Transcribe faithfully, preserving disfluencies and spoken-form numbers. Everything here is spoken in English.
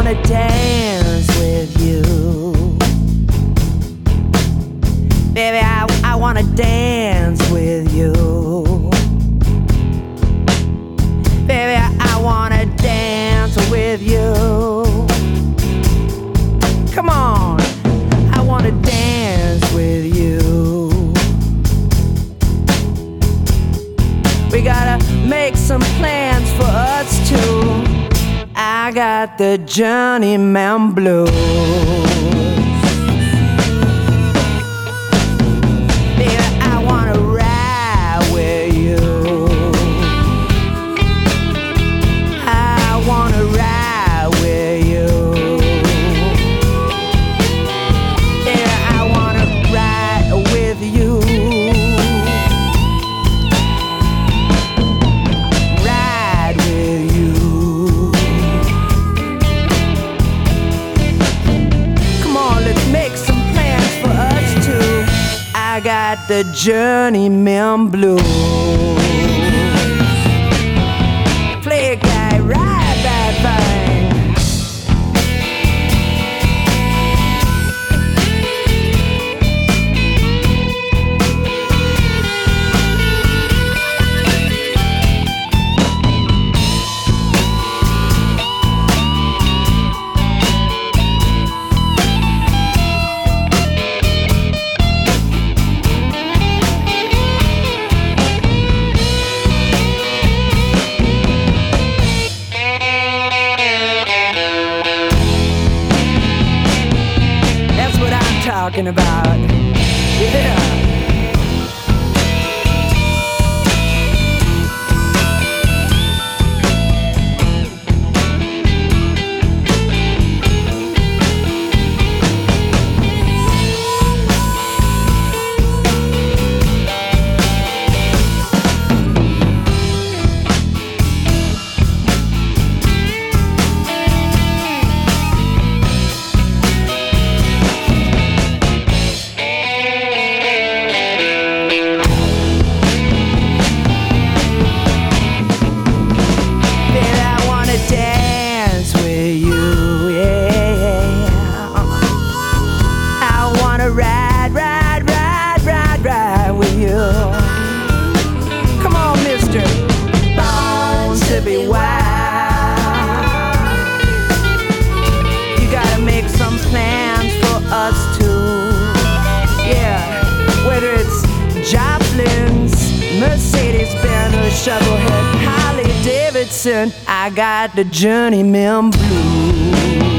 wanna dance with you. Baby, I, I wanna dance with you. Baby, I, I wanna dance with you. Come on, I wanna dance with you. We gotta make some plans for us two. I got the journeyman blues. Baby, I wanna ride with you. I wanna ride with you. Yeah, I wanna ride with you. Ride with you. Come on, let's make some plans for us two. I got the journeyman blues. Play it, guy, ride that thing. That's what I'm talking about. Yeah. Baby, I wanna dance with you, yeah. I wanna ride, ride, ride, ride, ride with you. Come on, mister. Born to be wild. You gotta make some plans for us two. Yeah, whether it's Joplin's, Mercedes-Benz, or Shovelhead, Harley Davidson, I got the journeyman blues.